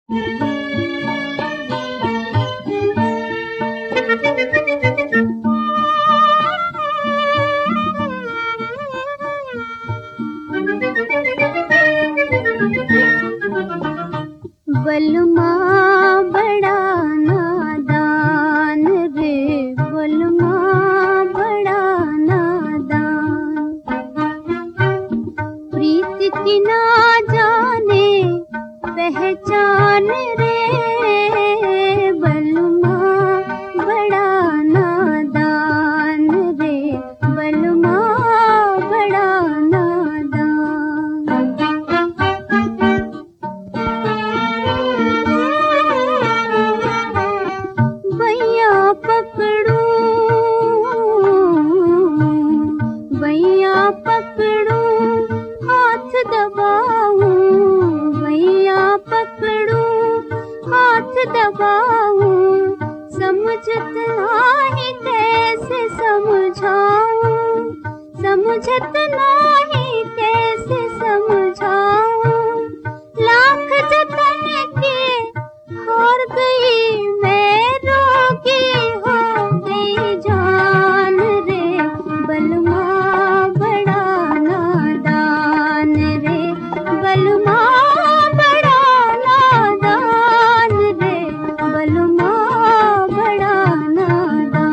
बलमा बड़ा नादान रे, बलमा बड़ा नादान। प्रीत की ना जाने पहचान रे, बलमा बड़ा नादान रे, बलमा बड़ा पकड़ूं हाथ दबाऊं, भैया पकड़ूं हाथ दबाऊं। समझत नाही कैसे समझाऊं, समझत नाही कैसे समझाऊं। लाख जतन किए हार गई मैं, रोगी हो गई जान रे, बलमा बड़ा नादान रे, बलमा बड़ा नादान रे, बलमा बड़ा नादान।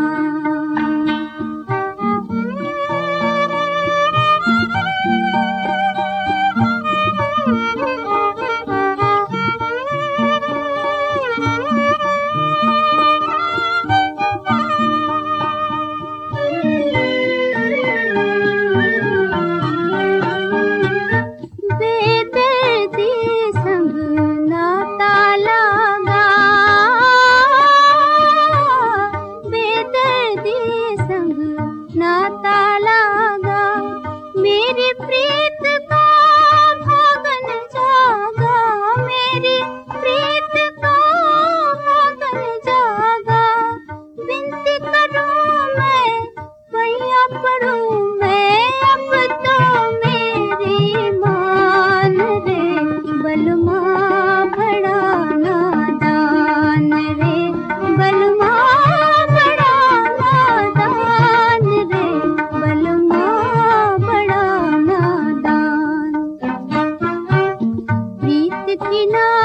बेदर्दी संग नाता लगा, बेदर्दी संग नाता लगा। मेरी प्रीत का भागन जागा, मेरी प्रीत का भागन जागा। विनती करूं मैं पैया पड़ूं मैं, अब तो मेरी मान रे, बलमा बड़ा नादान रे, बलमा बड़ा नादान रे, बलमा बड़ा नादान। प्रीत की ना